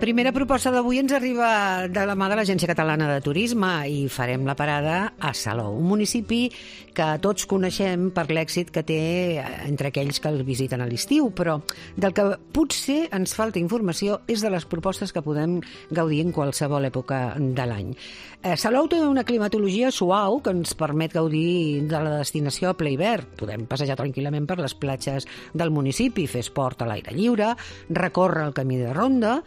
primera proposta d'avui ens arriba de la mà de l'Agència Catalana de Turisme i farem la parada a Salou, un municipi que tots coneixem per l'èxit que té entre aquells que el visiten a l'estiu, però del que potser ens falta informació és de les propostes que podem gaudir en qualsevol època de l'any. Salou té una climatologia suau que ens permet gaudir de la destinació a ple hivern. Podem passejar tranquil·lament per les platges del municipi, fer esport a l'aire lliure, recórrer el camí de ronda,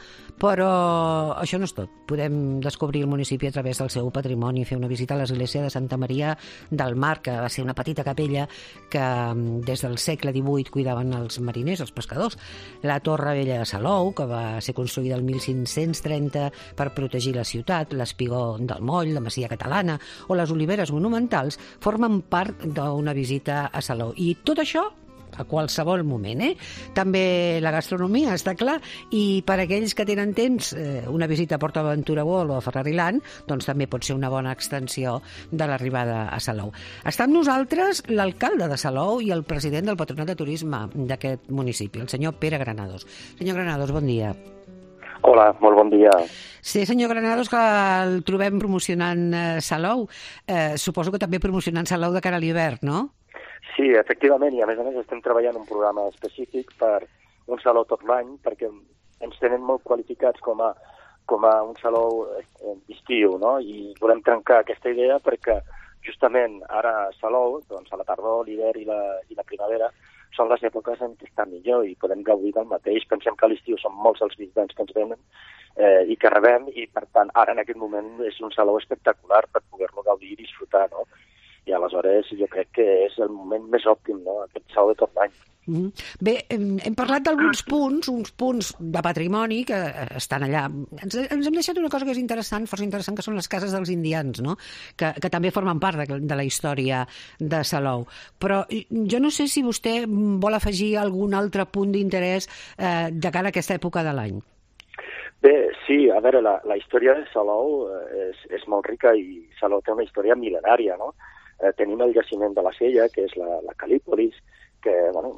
però això no és tot. Podem descobrir el municipi a través del seu patrimoni, fer una visita a l'església de Santa Maria del Mar, que va ser una petita capella que des del segle XVIII cuidaven els mariners, els pescadors. La Torre Vella de Salou, que va ser construïda el 1530 per protegir la ciutat, l'Espigó del Moll, la Masia Catalana o les oliveres monumentals formen part d'una visita a Salou. I tot això a qualsevol moment, També la gastronomia, està clar, i per aquells que tenen temps, una visita a PortAventura World o a Ferrariland, doncs també pot ser una bona extensió de l'arribada a Salou. Està amb nosaltres l'alcalde de Salou i el president del Patronat de Turisme d'aquest municipi, el senyor Pere Granados. Senyor Granados, bon dia. Hola, molt bon dia. Sí, senyor Granados, que el trobem promocionant Salou. Suposo que també promocionant Salou de cara a l'hivern, no? Sí, efectivament, i a més estem treballant un programa específic per un saló tot l'any, perquè ens tenen molt qualificats com a un saló d'estiu, no? I volem trencar aquesta idea perquè justament ara a Salou, doncs a la tardor, l'hivern i la primavera, són les èpoques en què està millor i podem gaudir del mateix. Pensem que a l'estiu són molts els visitants que ens venen i que rebem, i per tant ara en aquest moment és un saló espectacular per poder-lo gaudir i disfrutar, no? I aleshores jo crec que és el moment més òptim, no?, aquest saló de tot l'any. Bé, hem parlat d'alguns punts, uns punts de patrimoni que estan allà. Ens hem deixat una cosa que és interessant, força interessant, que són les cases dels indians, no?, que també formen part de la història de Salou. Però jo no sé si vostè vol afegir algun altre punt d'interès de cara a aquesta època de l'any. Bé, sí, a veure, la història de Salou és molt rica i Salou té una història mil·lenària, no? Tenim el jaciment de la Sella, que és la Calípolis, que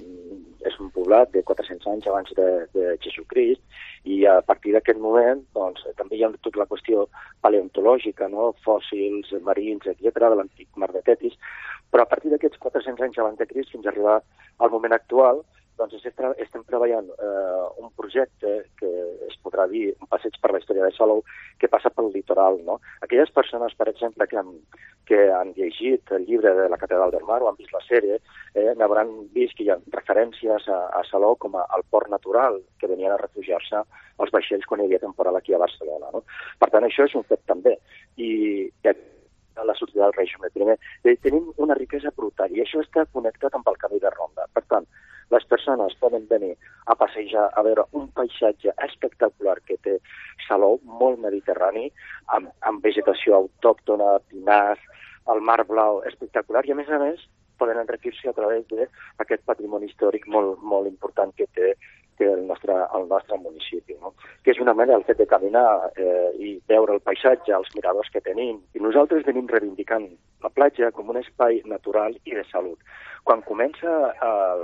és un poblat de 400 anys abans de Jesucrist, i a partir d'aquest moment doncs, també hi ha tota la qüestió paleontològica, no? Fòssils marins, etc., de l'antic mar de Tetis, però a partir d'aquests 400 anys abans de Crist fins a arribar al moment actual, doncs estem treballant un projecte que es podrà dir un passeig per la història de Salou que passa pel litoral, no? Aquelles persones, per exemple, que han llegit el llibre de la Catedral del Mar o han vist la sèrie, n'hauran vist que hi ha referències a Salou com al port natural, que venien a refugiar-se als vaixells quan hi havia temporal aquí a Barcelona, no? Per tant, això és un fet també. I a la sortida del règim primer tenim una riquesa brutal i això està connectat amb el camí de ronda. Per tant, les persones poden venir a passejar, a veure un paisatge espectacular que té Salou, molt mediterrani, amb vegetació autòctona, pinars, el mar blau espectacular, i a més poden enriquir-se a través d'aquest patrimoni històric molt, molt important que té el nostre municipi, no? Que és una manera el fet de caminar i veure el paisatge, els miradors que tenim. I nosaltres venim reivindicant la platja com un espai natural i de salut. Quan comencen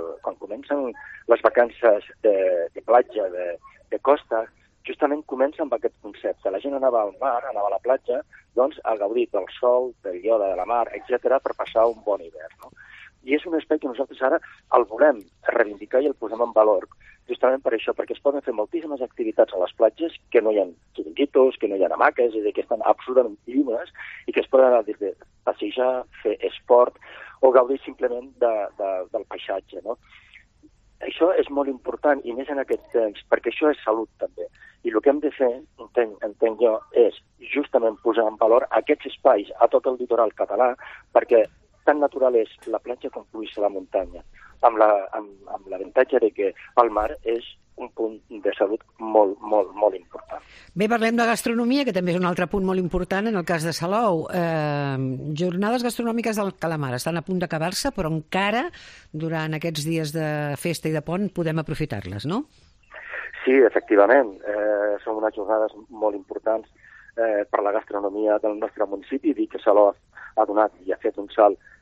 les vacances de platja, de costa, justament comença amb aquest concepte. La gent anava al mar, anava a la platja, doncs a gaudir del sol, del iode de la mar, etc., per passar un bon hivern, no? I és un espai que nosaltres ara el volem reivindicar i el posem en valor, justament per això, perquè es poden fer moltíssimes activitats a les platges, que no hi ha xiringuitos, que no hi ha hamaques, és a dir, que estan absolutament lliures i que es poden anar des de passejar, fer esport o gaudir simplement del paisatge, no? Això és molt important, i més en aquest temps, perquè això és salut també. I el que hem de fer, entenc jo, és justament posar en valor aquests espais a tot el litoral català, perquè tan natural és la platja com pugui ser la muntanya, amb l'avantatge de que el mar és un punt de salut molt, molt, molt important. Bé, parlem de gastronomia, que també és un altre punt molt important en el cas de Salou. Jornades gastronòmiques del calamar estan a punt d'acabar-se, però encara durant aquests dies de festa i de pont podem aprofitar-les, no? Sí, efectivament. Són unes jornades molt importants per la gastronomia del nostre municipi. Dic que Salou ha donat i ha fet un salt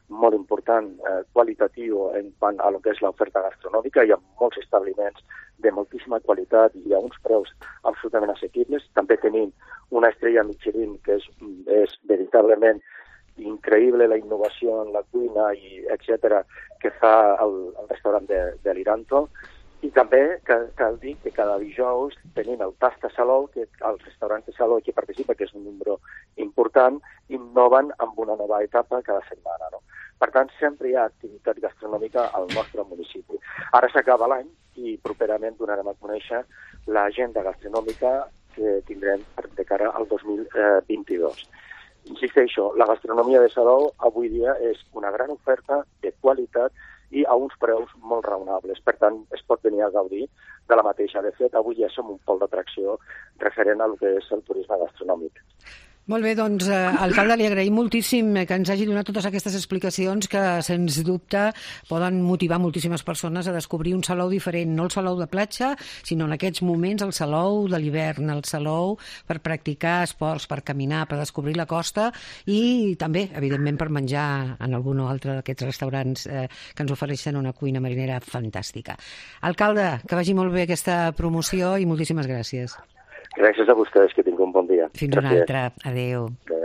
molt important qualitatiu en quant a lo que és l'oferta gastronòmica. Hi ha molts establiments de moltíssima qualitat i a uns preus absolutament assequibles. També tenim una estrella Michelin que és veritablement increïble la innovació en la cuina i etcètera que fa el restaurant de l'Iranto. I també cal dir que cada dijous tenim el Tasta Salou, que els restaurants de Salou que participa, que és un número important, innoven amb una nova etapa cada setmana. No? Per tant, sempre hi ha activitat gastronòmica al nostre municipi. Ara s'acaba l'any i properament donarem a conèixer l'agenda gastronòmica que tindrem de cara al 2022. Insisteixo, la gastronomia de Salou avui dia és una gran oferta de qualitat i a uns preus molt raonables. Per tant, es pot venir a gaudir de la mateixa. De fet, avui ja som un pol d'atracció referent al que és el turisme gastronòmic. Molt bé, doncs, alcalde, li agraïm moltíssim que ens hagi donat totes aquestes explicacions que, sens dubte, poden motivar moltíssimes persones a descobrir un Salou diferent, no el Salou de platja, sinó en aquests moments el Salou de l'hivern, el Salou per practicar esports, per caminar, per descobrir la costa i també, evidentment, per menjar en algun o altre d'aquests restaurants que ens ofereixen una cuina marinera fantàstica. Alcalde, que vagi molt bé aquesta promoció i moltíssimes gràcies. Gràcies a vostès, que tinguin un bon dia. Fins una altra. Adéu.